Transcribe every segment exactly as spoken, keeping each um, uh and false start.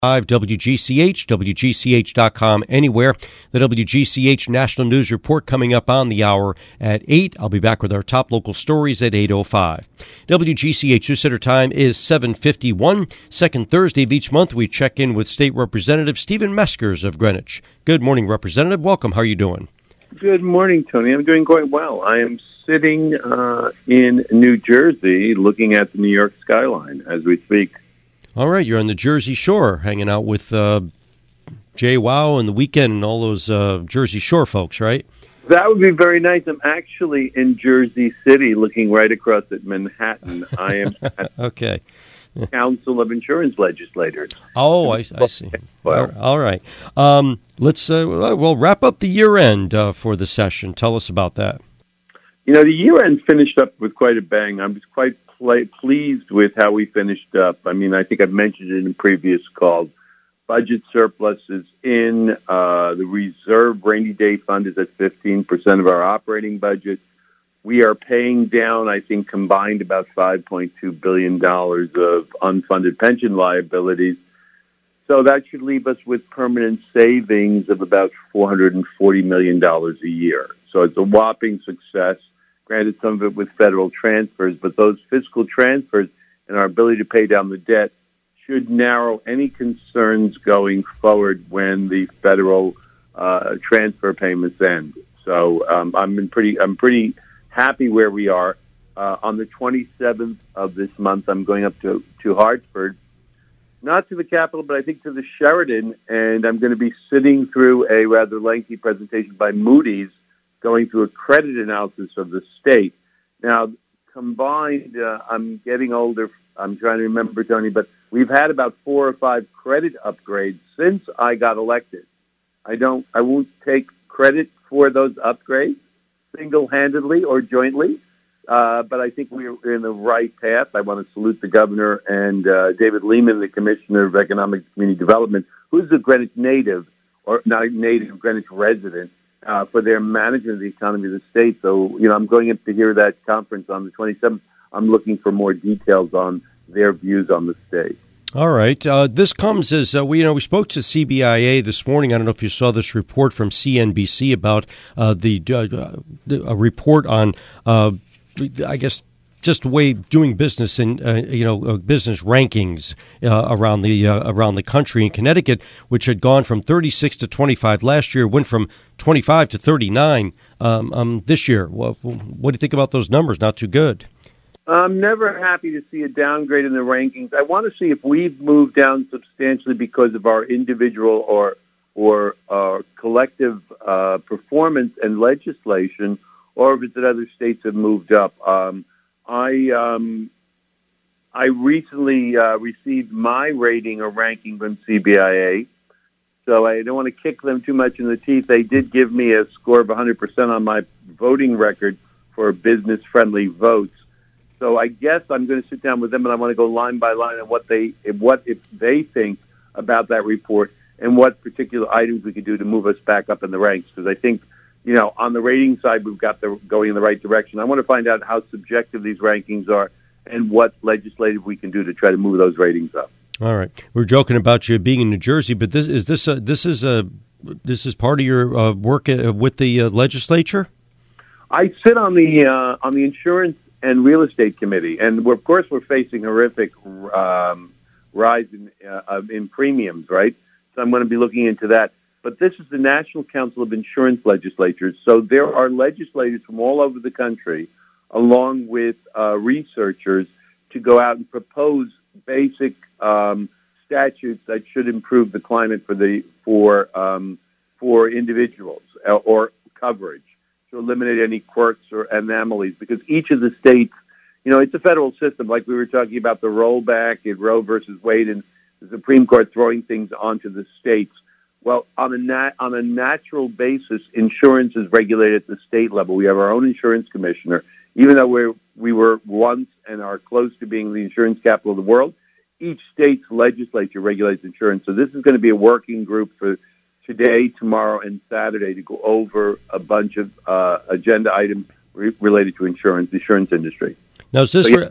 W G C H, W G C H dot com, anywhere. The W G C H National News Report coming up on the hour at eight. I'll be back with our top local stories at eight oh five. W G C H News Center time is seven fifty-one. Second Thursday of each month, we check in with State Representative Stephen Meskers of Greenwich. Good morning, Representative. Welcome. How are you doing? Good morning, Tony. I'm doing quite well. I am sitting uh, in New Jersey looking at the New York skyline as we speak. All right, you're on the Jersey Shore, hanging out with uh, Jay Wow and The Weeknd and all those uh, Jersey Shore folks, right? That would be very nice. I'm actually in Jersey City, looking right across at Manhattan. I am at okay. the Council of Insurance Legislators. Oh, I, I see. Well, all right. Um, let's uh, well wrap up the year end uh, for the session. Tell us about that. You know, the year end finished up with quite a bang. I was quite Play, pleased with how we finished up. I mean, I think I've mentioned it in previous calls. Budget surplus is in. Uh, the reserve rainy day fund is at fifteen percent of our operating budget. We are paying down, I think, combined about five point two billion dollars of unfunded pension liabilities. So that should leave us with permanent savings of about four hundred forty million dollars a year. So it's a whopping success. Granted, some of it with federal transfers, but those fiscal transfers and our ability to pay down the debt should narrow any concerns going forward when the federal uh, transfer payments end. So um, I'm in pretty, I'm pretty happy where we are. Uh, on the twenty-seventh of this month, I'm going up to, to Hartford, not to the Capitol, but I think to the Sheraton, and I'm going to be sitting through a rather lengthy presentation by Moody's, going through a credit analysis of the state. Now, combined, uh, I'm getting older. I'm trying to remember, Tony, but we've had about four or five credit upgrades since I got elected. I don't, I won't take credit for those upgrades single-handedly or jointly, uh, but I think we're in the right path. I want to salute the governor and uh, David Lehman, the Commissioner of Economic and Community Development, who's a Greenwich native, or not a native, Greenwich resident, Uh, for their management of the economy of the state. So, you know, I'm going up to hear that conference on the twenty-seventh. I'm looking for more details on their views on the state. All right. Uh, this comes as, uh, we, you know, we spoke to C B I A this morning. I don't know if you saw this report from C N B C about uh, the, uh, the a report on, uh, I guess, just the way doing business in, uh, you know, uh, business rankings uh, around the uh, around the country. In Connecticut, which had gone from thirty-six to twenty-five last year, went from twenty-five to thirty-nine um, um, this year. What, what do you think about those numbers? Not too good. I'm never happy to see a downgrade in the rankings. I want to see if we've moved down substantially because of our individual or or uh, collective uh, performance and legislation, or if it's that other states have moved up. Um, I um, I recently uh, received my rating or ranking from C B I A, so I don't want to kick them too much in the teeth. They did give me a score of one hundred percent on my voting record for business-friendly votes. So I guess I'm going to sit down with them and I want to go line by line on what they, what if they think about that report and what particular items we could do to move us back up in the ranks. Because I think, you know, on the rating side, we've got the going in the right direction. I want to find out how subjective these rankings are and what legislative we can do to try to move those ratings up. All right, we're joking about you being in New Jersey, but this is this a, this is a this is part of your uh, work with the uh, legislature. I sit on the uh, on the Insurance and Real Estate Committee, and we're, of course we're facing horrific um, rise in uh, in premiums, right? So I'm going to be looking into that. But this is the National Council of Insurance Legislatures. So there are legislators from all over the country, along with uh, researchers, to go out and propose basic um, statutes that should improve the climate for the for um, for individuals uh, or coverage to eliminate any quirks or anomalies. Because each of the states, you know, it's a federal system, like we were talking about the rollback in Roe versus Wade, and the Supreme Court throwing things onto the states. Well, on a nat- on a natural basis, insurance is regulated at the state level. We have our own insurance commissioner. Even though we're, we were once and are close to being the insurance capital of the world, each state's legislature regulates insurance. So this is going to be a working group for today, tomorrow, and Saturday to go over a bunch of uh, agenda items re- related to insurance, the insurance industry. Now, is this? So, yeah.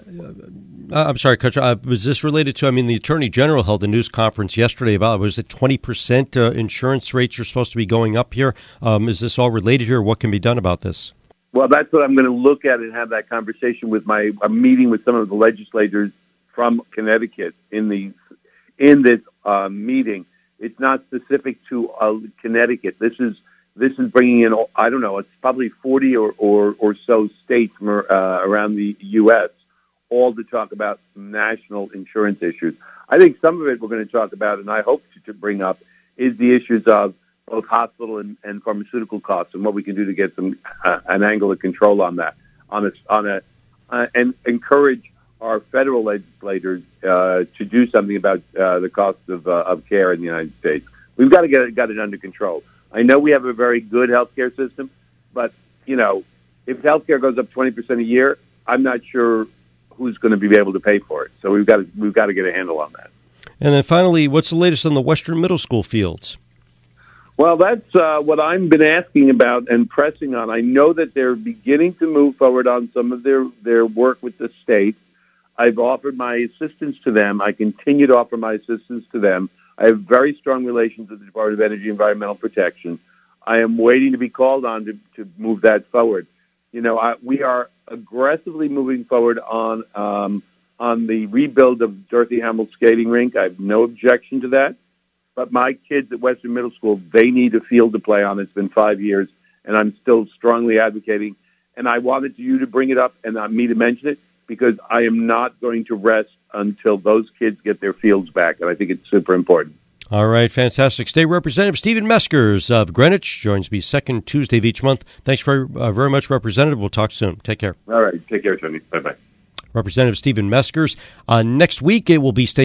uh, I'm sorry, Coach. Uh, was this related to? I mean, the Attorney General held a news conference yesterday about was it twenty percent uh, insurance rates are supposed to be going up here? Um, is this all related here? What can be done about this? Well, that's what I'm going to look at and have that conversation with my a meeting with some of the legislators from Connecticut in the in this uh, meeting. It's not specific to uh, Connecticut. This is this is bringing in, I don't know, it's probably forty or, or, or so states from, uh, around the U S, all to talk about national insurance issues. I think some of it we're going to talk about, and I hope to, to bring up, is the issues of both hospital and, and pharmaceutical costs and what we can do to get some uh, an angle of control on that, on a, on a uh, and encourage our federal legislators uh, to do something about uh, the cost of, uh, of care in the United States. We've got to get it, got it under control. I know we have a very good healthcare system, but, you know, if healthcare goes up twenty percent a year, I'm not sure who's going to be able to pay for it. So we've got to, we've got to get a handle on that. And then finally, what's the latest on the Western Middle School fields? Well, that's uh, what I've been asking about and pressing on. I know that they're beginning to move forward on some of their, their work with the state. I've offered my assistance to them. I continue to offer my assistance to them. I have very strong relations with the Department of Energy and Environmental Protection. I am waiting to be called on to, to move that forward. You know, I, we are aggressively moving forward on um, on the rebuild of Dorothy Hamill skating rink. I have no objection to that. But my kids at Western Middle School, they need a field to play on. It's been five years, and I'm still strongly advocating. And I wanted you to bring it up and not me to mention it, because I am not going to rest until those kids get their fields back, and I think it's super important. All right, fantastic. State Representative Stephen Meskers of Greenwich joins me second Tuesday of each month. Thanks very, uh, very much, Representative. We'll talk soon. Take care. All right, take care, Tony. Bye-bye. Representative Stephen Meskers. Uh, next week, it will be State